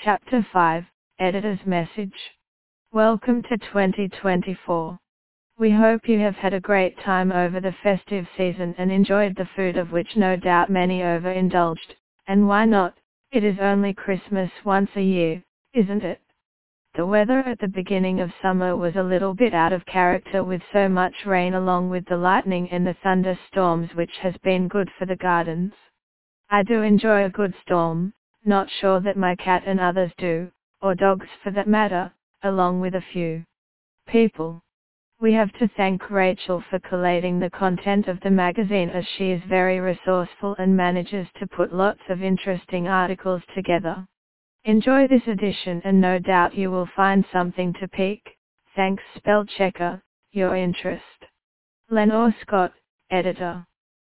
Chapter 5, Editor's Message. Welcome to 2024. We hope you have had a great time over the festive season and enjoyed the food of which no doubt many overindulged, and why not? It is only Christmas once a year, isn't it? The weather at the beginning of summer was a little bit out of character with so much rain along with the lightning and the thunderstorms, which has been good for the gardens. I do enjoy a good storm, not sure that my cat and others do, or dogs for that matter, along with a few people. We have to thank Rachel for collating the content of the magazine, as she is very resourceful and manages to put lots of interesting articles together. Enjoy this edition and no doubt you will find something to pique. Thanks, spell checker, your interest. Lenore Scott, Editor.